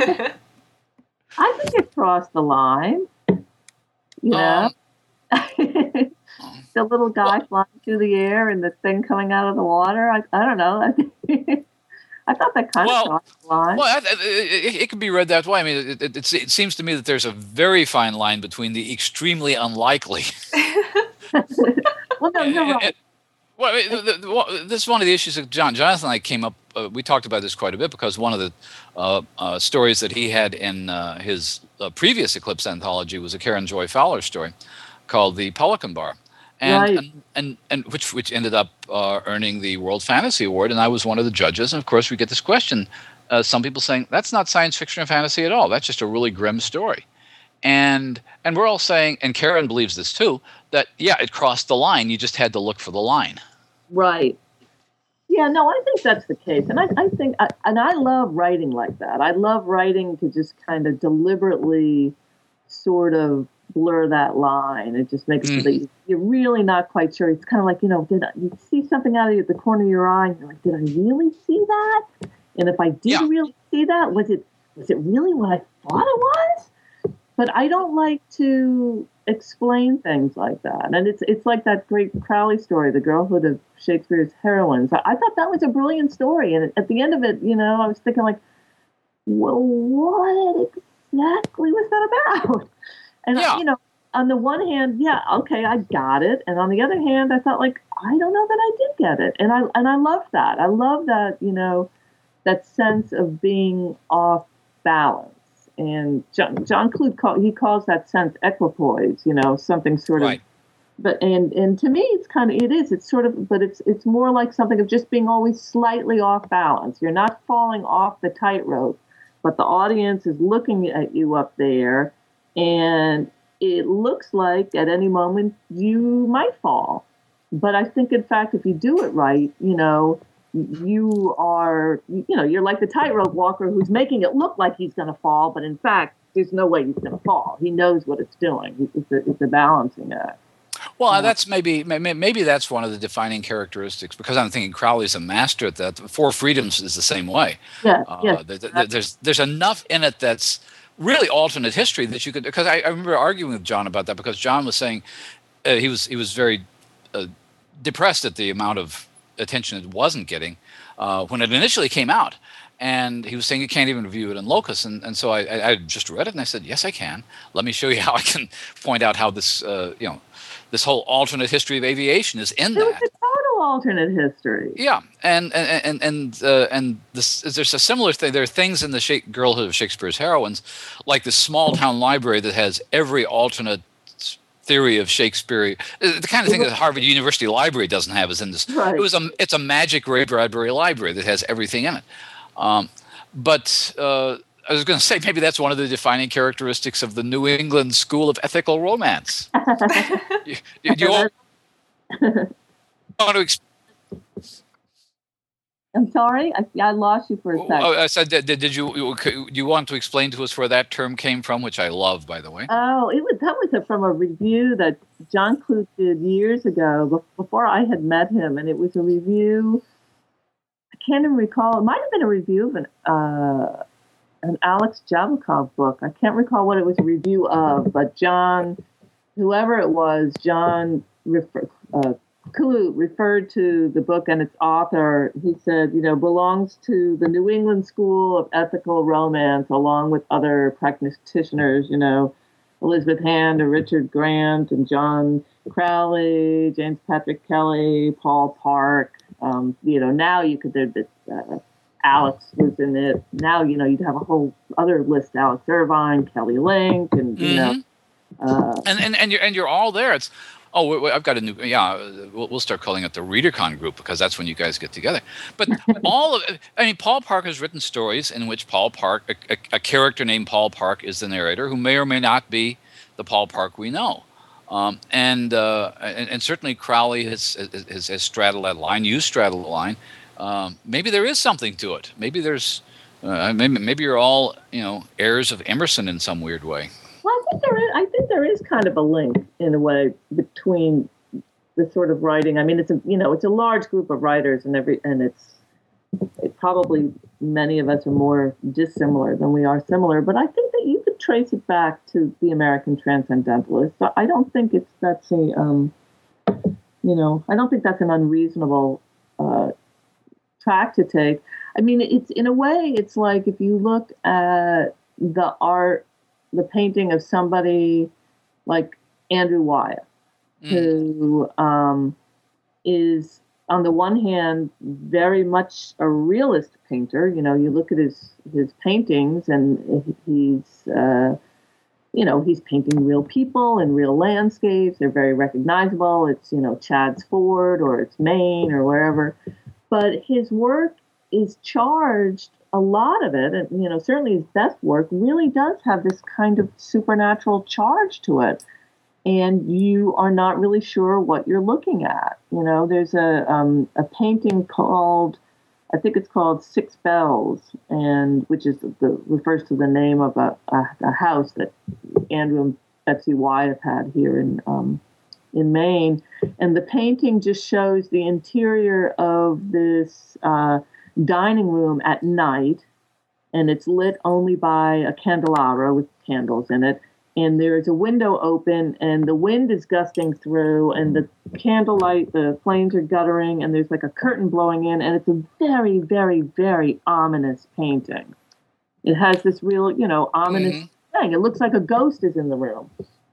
I think it crossed the line. The little guy flying through the air and the thing coming out of the water. I don't know. I thought that kind of crossed the line. Well, it could be read that way. I mean, it seems to me that there's a very fine line between the extremely unlikely. Well, no, you're right. Well, this is one of the issues that Jonathan and I came up. We talked about this quite a bit because one of the stories that he had in his previous Eclipse anthology was a Karen Joy Fowler story called The Pelican Bar, and which ended up earning the World Fantasy Award, and I was one of the judges. And of course, we get this question: some people saying that's not science fiction or fantasy at all; that's just a really grim story. And we're all saying, and Karen believes this too, that it crossed the line. You just had to look for the line. Right. Yeah, no, I think that's the case. And I think, and I love writing like that. I love writing to just kind of deliberately sort of blur that line. It just makes it so that you're really not quite sure. It's kind of like, you see something out of the corner of your eye, and you're like, did I really see that? And if I did really see that, was it really what I thought it was? But I don't like to explain things like that. And it's like that great Crowley story, The Girlhood of Shakespeare's Heroines. I thought that was a brilliant story. And at the end of it, I was thinking like, well, what exactly was that about? And, on the one hand, okay, I got it. And on the other hand, I felt like, I don't know that I did get it. And I love that. I love that, that sense of being off balance. And John Clute he calls that sense equipoise, something sort of. But and to me, it's sort of, but it's more like something of just being always slightly off balance. You're not falling off the tightrope, but the audience is looking at you up there, and it looks like at any moment you might fall. But I think, in fact, if you do it right, you are, you're like the tightrope walker who's making it look like he's going to fall, but in fact, there's no way he's going to fall. He knows what it's doing. It's a balancing act. Well, that's maybe that's one of the defining characteristics, because I'm thinking Crowley's a master at that. Four Freedoms is the same way. There's enough in it that's really alternate history that you could, because I remember arguing with John about that, because John was saying he was very depressed at the amount of attention it wasn't getting when it initially came out, and he was saying you can't even review it in Locus, and so I just read it and I said, yes, I can. Let me show you how I can point out how this this whole alternate history of aviation is in that. It was a total alternate history. Yeah, and there's a similar thing. There are things in the Girlhood of Shakespeare's Heroines, like the small town library that has every alternate theory of Shakespeare, the kind of thing that Harvard University Library doesn't have is in this. Right. It's a magic Ray Bradbury library that has everything in it. But I was going to say maybe that's one of the defining characteristics of the New England school of ethical romance. Do you want to I'm sorry, I lost you for a second. I said, did you want to explain to us where that term came from, which I love, by the way? Oh, that was from a review that John Clute did years ago, before I had met him, and it was a review. I can't even recall. It might have been a review of an Alex Jablokov book. I can't recall what it was a review of, but John, whoever it was, Clute referred to the book and its author. He said, belongs to the New England school of ethical romance, along with other practitioners, Elizabeth Hand and Richard Grant and John Crowley, James Patrick Kelly, Paul Park. Now you could, Alex was in it. Now, you'd have a whole other list, Alex Irvine, Kelly Link, and, and you're all there. It's, I've got a new, we'll start calling it the ReaderCon group, because that's when you guys get together. But Paul Park has written stories in which Paul Park, a character named Paul Park, is the narrator, who may or may not be the Paul Park we know. And certainly Crowley has straddled that line. You straddle the line. Maybe there is something to it. Maybe there's, maybe you're all, heirs of Emerson in some weird way. Well, I think there is kind of a link in a way between the sort of writing. I mean, it's a large group of writers, and it's probably many of us are more dissimilar than we are similar. But I think that you could trace it back to the American Transcendentalists. So I don't think that's an unreasonable track to take. I mean, it's in a way, it's like if you look at the art, the painting of somebody like Andrew Wyeth, who is, on the one hand, very much a realist painter. You look at his paintings, and he's painting real people and real landscapes. They're very recognizable. It's, Chad's Ford, or it's Maine, or wherever. But his work is charged, a lot of it, and certainly his best work, really does have this kind of supernatural charge to it, and you are not really sure what you're looking at. There's a painting called, I think it's called Six Bells, and which is refers to the name of a house that Andrew and Betsy Wyeth had here in Maine, and the painting just shows the interior of this dining room at night, and it's lit only by a candelabra with candles in it, and there's a window open, and the wind is gusting through, and the candlelight, the flames are guttering, and there's like a curtain blowing in, and it's a very, very, very ominous painting. It has this real, ominous thing. It looks like a ghost is in the room,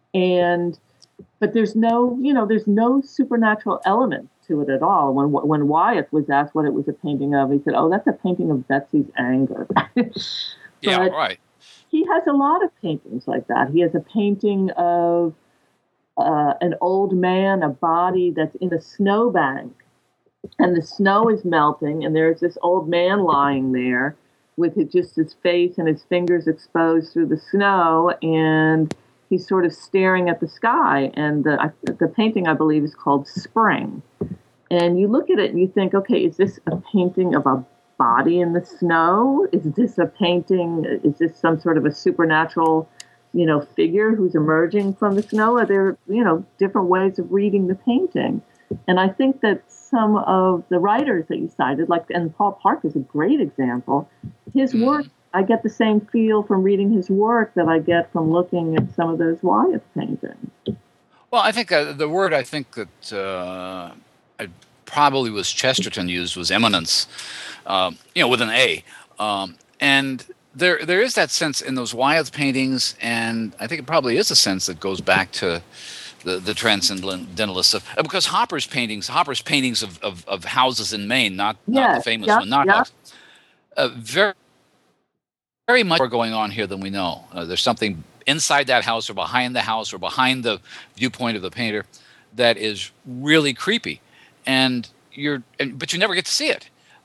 but there's no supernatural element to it at all. When Wyeth was asked what it was a painting of, he said, "Oh, that's a painting of Betsy's anger." Yeah, right. He has a lot of paintings like that. He has a painting of an old man, a body that's in a snowbank, and the snow is melting, and there's this old man lying there with just his face and his fingers exposed through the snow, and he's sort of staring at the sky. And the painting, I believe, is called Spring. And you look at it and you think, okay, is this a painting of a body in the snow? Is this some sort of a supernatural, figure who's emerging from the snow? Are there, different ways of reading the painting? And I think that some of the writers that you cited, and Paul Park is a great example, his work, I get the same feel from reading his work that I get from looking at some of those Wyeth paintings. Well, I think the word that probably was Chesterton used was eminence, with an A. And there is that sense in those Wyeth paintings, and I think it probably is a sense that goes back to the transcendentalists because Hopper's paintings of houses in Maine, not the famous one, not houses, very, very much more going on here than we know. There's something inside that house or behind the house or behind the viewpoint of the painter that is really creepy, but you never get to see it.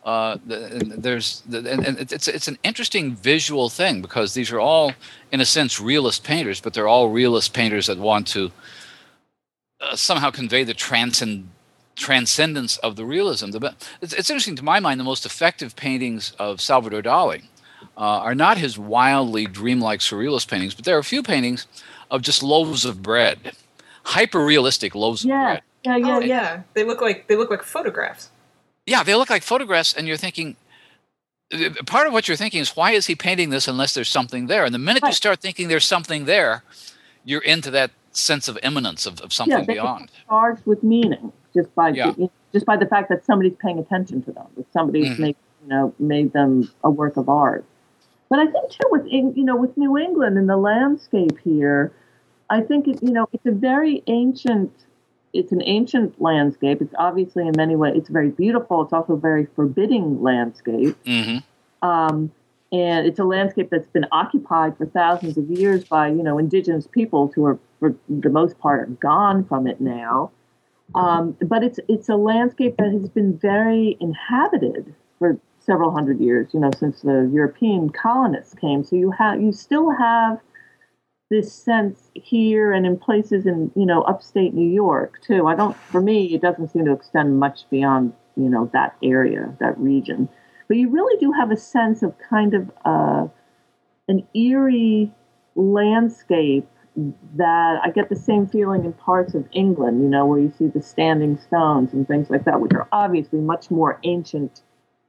And it's an interesting visual thing because these are all, in a sense, realist painters, but they're all realist painters that want to somehow convey the transcendence of the realism. It's interesting to my mind. The most effective paintings of Salvador Dali are not his wildly dreamlike surrealist paintings, but there are a few paintings of just loaves of bread, hyper-realistic loaves of bread. Yeah. They look like photographs. Yeah, they look like photographs, and you're thinking. Part of what you're thinking is, why is he painting this unless there's something there? And the minute you start thinking there's something there, you're into that sense of immanence of something beyond. Charged with meaning just by the fact that somebody's paying attention to them, that somebody's made them a work of art. But I think too with New England and the landscape here, I think it's a very ancient. It's an ancient landscape. It's obviously in many ways, it's very beautiful. It's also a very forbidding landscape. Mm-hmm. And it's a landscape that's been occupied for thousands of years by, indigenous peoples who are, for the most part, are gone from it now. But it's a landscape that has been very inhabited for several hundred years, since the European colonists came. So you still have this sense here and in places in, upstate New York too. For me, it doesn't seem to extend much beyond, that area, that region. But you really do have a sense of kind of an eerie landscape that I get the same feeling in parts of England, where you see the standing stones and things like that, which are obviously much more ancient,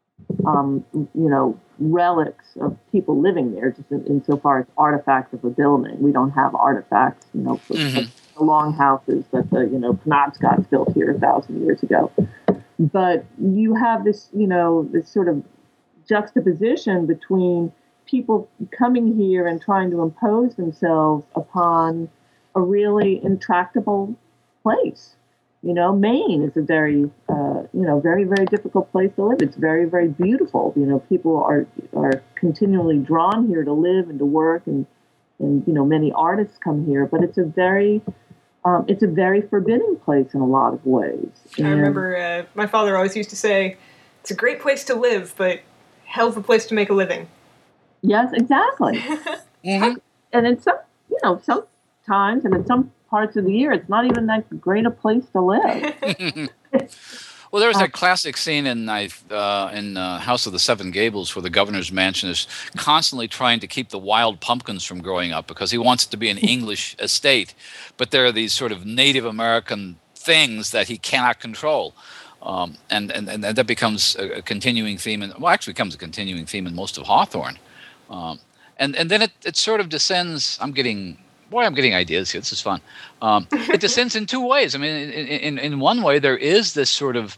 relics of people living there, just insofar as artifacts of a building. We don't have artifacts, for the long houses that the, Penobscots built here 1,000 years ago. But you have this, this sort of juxtaposition between people coming here and trying to impose themselves upon a really intractable place. Maine is a very, very, very difficult place to live. It's very, very beautiful. People are continually drawn here to live and to work, and many artists come here. But it's a very forbidding place in a lot of ways. I remember my father always used to say, "It's a great place to live, but hell of a place to make a living." Yes, exactly. Mm-hmm. And in sometimes and in some parts of the year, it's not even that great a place to live. Well, there's that classic scene in House of the Seven Gables where the governor's mansion is constantly trying to keep the wild pumpkins from growing up because he wants it to be an English estate, but there are these sort of Native American things that he cannot control. And that becomes a continuing theme, actually becomes a continuing theme in most of Hawthorne. And then it sort of descends. I'm getting ideas here. This is fun. It descends in two ways. I mean, in one way, there is this sort of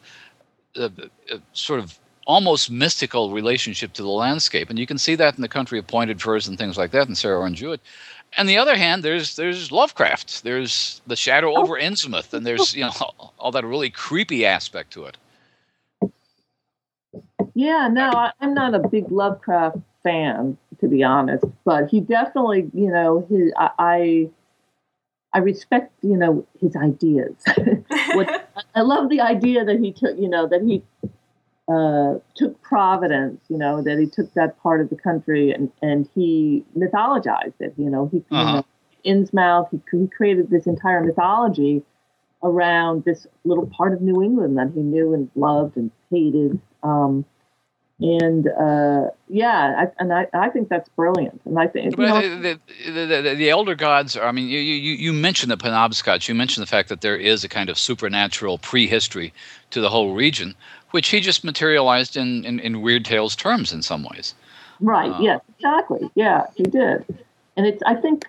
almost mystical relationship to the landscape, and you can see that in The Country of Pointed Firs and things like that, in Sarah Orne Jewett. On the other hand, there's Lovecraft. There's The Shadow over Innsmouth, and there's all that really creepy aspect to it. Yeah, no, I'm not a big Lovecraft fan, to be honest, but he definitely, I respect, his ideas. I love the idea that he took, took Providence, that he took that part of the country and he mythologized it. Innsmouth, he created this entire mythology around this little part of New England that he knew and loved and hated. I think that's brilliant. And I think the elder gods are. I mean, you mentioned the Penobscots. You mentioned the fact that there is a kind of supernatural prehistory to the whole region, which he just materialized in Weird Tales terms in some ways. Right. Yes. Exactly. Yeah, he did. And it's. I think.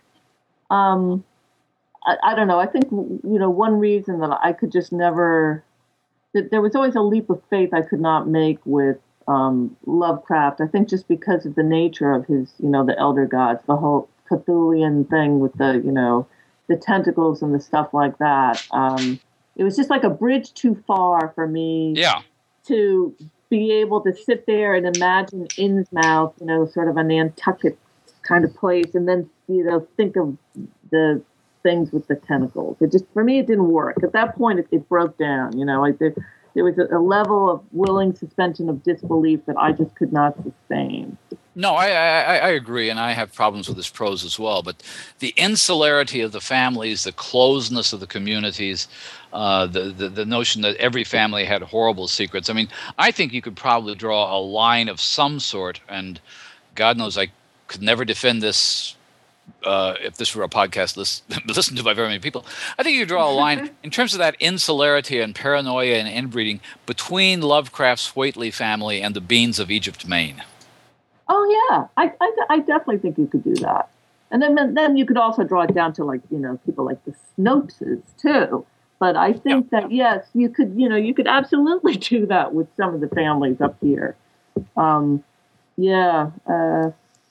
I don't know. I think one reason that I could just never. That there was always a leap of faith I could not make with. Lovecraft, I think just because of the nature of his, the elder gods, the whole Cthulhian thing with the tentacles and the stuff like that. It was just like a bridge too far for me to be able to sit there and imagine Innsmouth, sort of a Nantucket kind of place, and then, think of the things with the tentacles. It just, for me, it didn't work. At that point, it broke down, there was a level of willing suspension of disbelief that I just could not sustain. No, I agree, and I have problems with his prose as well. But the insularity of the families, the closeness of the communities, the notion that every family had horrible secrets. I mean, I think you could probably draw a line of some sort, and God knows I could never defend this if this were a podcast listened to by very many people. I think you draw a line in terms of that insularity and paranoia and inbreeding between Lovecraft's Whately family and the Beans of Egypt, Maine. Oh yeah, I definitely think you could do that, and then you could also draw it down to, like, people like the Snopeses too. But I think that yes, you could absolutely do that with some of the families up here. And that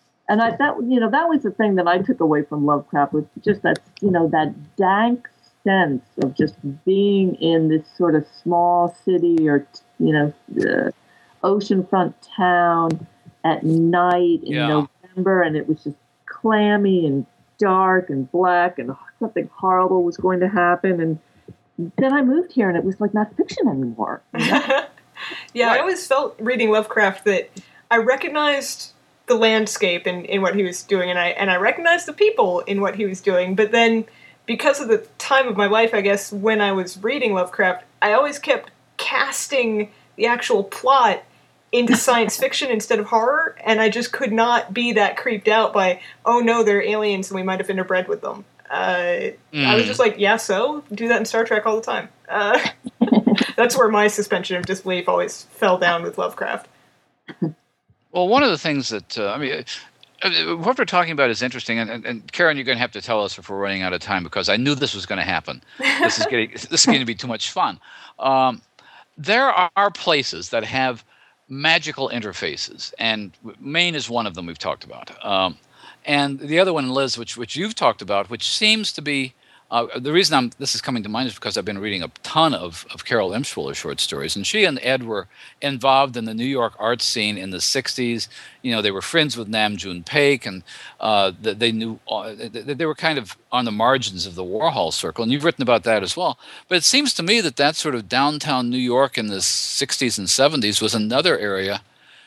was the thing that I took away from Lovecraft, was just that that dank sense of just being in this sort of small city or oceanfront town at night in November, and it was just clammy and dark and black, and something horrible was going to happen. And then I moved here, and it was like not fiction anymore. Yeah, right. I always felt reading Lovecraft that I recognized the landscape in what he was doing, and I recognized the people in what he was doing. But then, because of the time of my life, I guess, when I was reading Lovecraft, I always kept casting the actual plot into science fiction instead of horror, and I just could not be that creeped out by, oh no, they're aliens and we might have interbred with them. I was just like, yeah, so? Do that in Star Trek all the time. That's where my suspension of disbelief always fell down with Lovecraft. Well, one of the things that, what we're talking about is interesting, and Karen, you're going to have to tell us if we're running out of time, because I knew this was going to happen. This is going to be too much fun. There are places that have magical interfaces, and Maine is one of them we've talked about. And the other one, Liz, which you've talked about, which seems to be the reason this is coming to mind is because I've been reading a ton of Carol Emshwiller short stories, and she and Ed were involved in the New York art scene in the 60s. They were friends with Nam June Paik, and they knew they were kind of on the margins of the Warhol circle, and you've written about that as well. But it seems to me that sort of downtown New York in the 60s and 70s was another area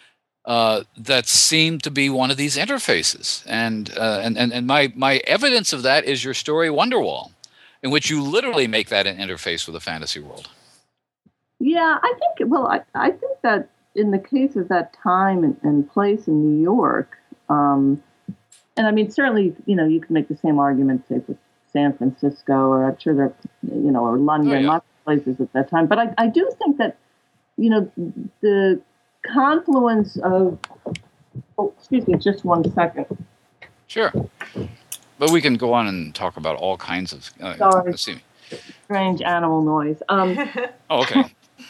that seemed to be one of these interfaces, and my evidence of that is your story Wonderwall, in which you literally make that an interface with a fantasy world. Yeah, I think that in the case of that time and place in New York, and I mean certainly you can make the same argument, say, for San Francisco, or I'm sure there, or London, lots of places at that time. But I do think that the confluence of excuse me, just 1 second. Sure. But we can go on and talk about all kinds of strange animal noise. Oh, okay.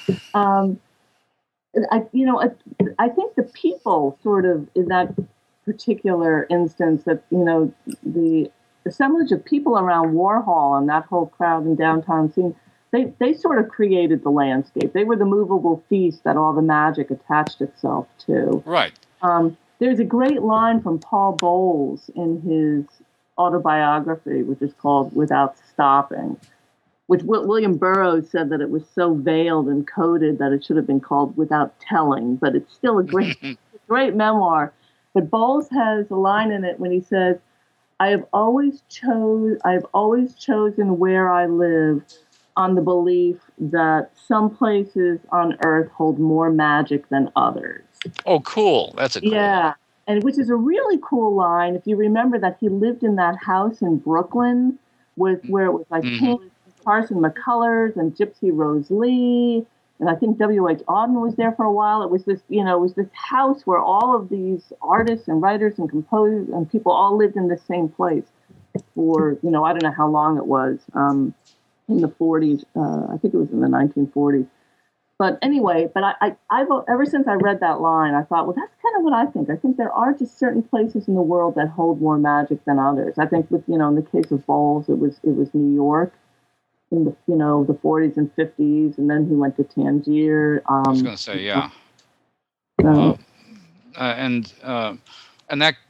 I think the people sort of in that particular instance, that the assemblage of people around Warhol and that whole crowd in downtown scene, they sort of created the landscape. They were the movable feast that all the magic attached itself to. Right. There's a great line from Paul Bowles in his autobiography, which is called Without Stopping, which William Burroughs said that it was so veiled and coded that it should have been called Without Telling, but it's still a great memoir. But Bowles has a line in it when he says, I have always chosen where I live on the belief that some places on Earth hold more magic than others. Oh, cool. That's a cool line. And which is a really cool line if you remember that he lived in that house in Brooklyn where it was like Carson McCullers and Gypsy Rose Lee, and I think W.H. Auden was there for a while. It was this, house where all of these artists and writers and composers and people all lived in the same place for, I don't know how long it was, in the 40s. I think it was in the 1940s. But anyway, I've ever since I read that line, I thought, well, that's kind of what I think. I think there are just certain places in the world that hold more magic than others. I think with, in the case of Bowles, it was New York in the, the 40s and 50s, and then he went to Tangier. I was going to say, yeah. And that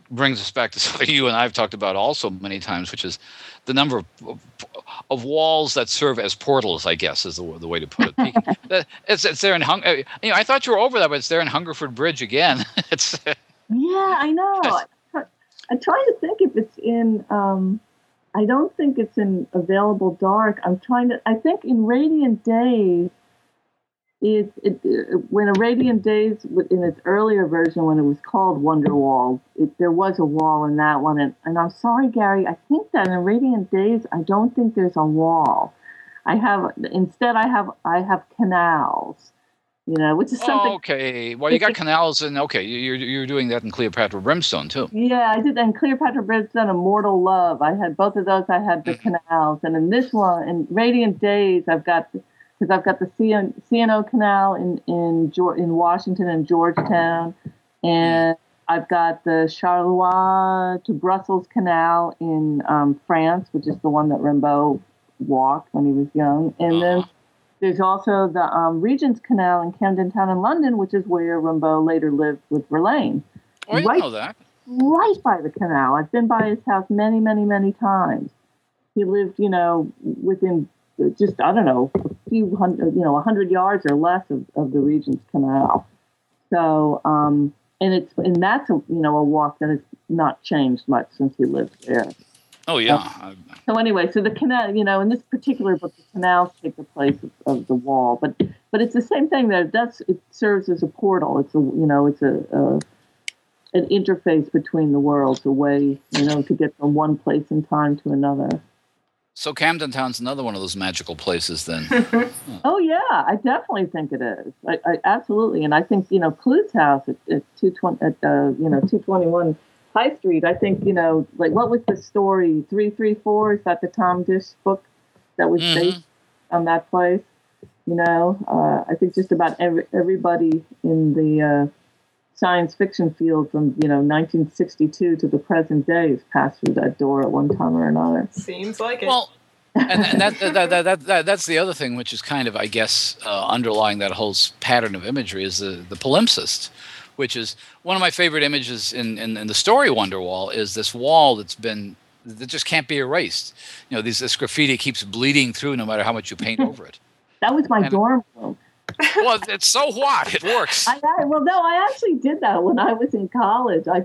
brings us back to something you and I have talked about also many times, which is the number of walls that serve as portals, I guess, is the way to put it. It's there in I thought you were over that, but it's there in Hungerford Bridge again. It's yeah, I know. I'm trying to think if it's in. I don't think it's in Available Dark. I think in Radiant Days. When a Radiant Days, in its earlier version, when it was called Wonderwall, there was a wall in that one. And I'm sorry, Gary, I think that in Radiant Days, I don't think there's a wall. Instead I have canals, which is something. Okay, well, you got canals, and you're doing that in Cleopatra Brimstone too. Yeah, I did that in Cleopatra Brimstone, Immortal Love. I had both of those. I had the canals, and in this one, in Radiant Days, I've got the C&O Canal in Washington and Georgetown, and I've got the Charleroi to Brussels Canal in France, which is the one that Rimbaud walked when he was young, and then there's also the Regent's Canal in Camden Town in London, which is where Rimbaud later lived with Verlaine. Oh, I didn't know that. Right by the canal. I've been by his house many, many, many times. He lived, within just, I don't know, a few hundred, 100 yards or less of the Regent's Canal. So, and that's a walk that has not changed much since he lived there. Oh yeah. So anyway, so the canal, in this particular book, the canals take the place of the wall, but it's the same thing that it serves as a portal. It's an interface between the worlds, a way, to get from one place in time to another. So Camden Town's another one of those magical places, then. Oh yeah, I definitely think it is. I absolutely, and I think Clute's house at 221 High Street. I think what was the story 334? Is that the Tom Dish book that was based on that place? I think just about everybody in the science fiction field from 1962 to the present day has passed through that door at one time or another. Seems like it. Well, and that's the other thing, which is kind of, I guess, underlying that whole pattern of imagery, is the palimpsest, which is one of my favorite images in the story Wonderwall. Is this wall that just can't be erased. This graffiti keeps bleeding through no matter how much you paint over it. That was my dorm room. Well, it's so what? It works. I actually did that when I was in college. I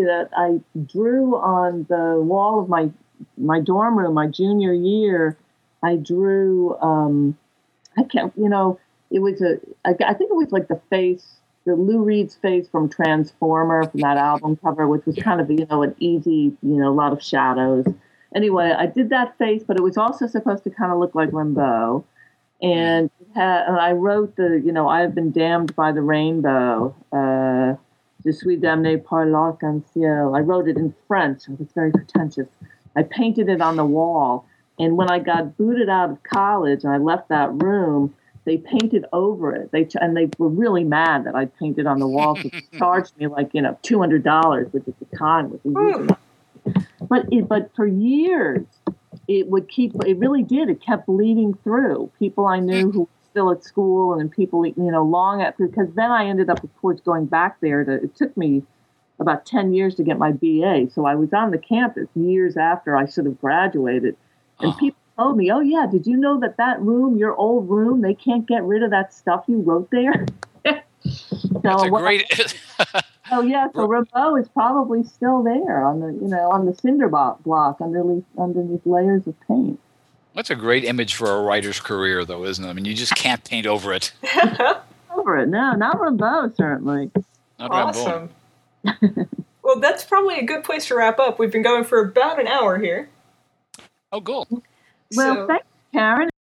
drew on the wall of my dorm room my junior year. I drew. I think it was like the face, the Lou Reed's face from Transformer, from that album cover, which was kind of an easy, a lot of shadows. Anyway, I did that face, but it was also supposed to kind of look like Rimbaud. And I wrote I have been damned by the rainbow. Je suis damné par l'arc-en-ciel. I wrote it in French. It was very pretentious. I painted it on the wall. And when I got booted out of college and I left that room, they painted over it. They were really mad that I painted on the wall. So they charged me like, $200, which at the time was a huge. But for years, it really did. It kept bleeding through people I knew who were still at school, and people, long after, because then I ended up, of course, going back there it took me about 10 years to get my BA. So I was on the campus years after I should have graduated. And people told me, oh yeah, did you know that room, your old room, they can't get rid of that stuff you wrote there? That's a great... Oh yeah, so Rimbaud is probably still there on the cinder block underneath layers of paint. That's a great image for a writer's career, though, isn't it? I mean, you just can't paint over it. Over it, no, not Rimbaud, certainly. Not awesome. Well, that's probably a good place to wrap up. We've been going for about an hour here. Oh, cool. Well, thanks, Karen.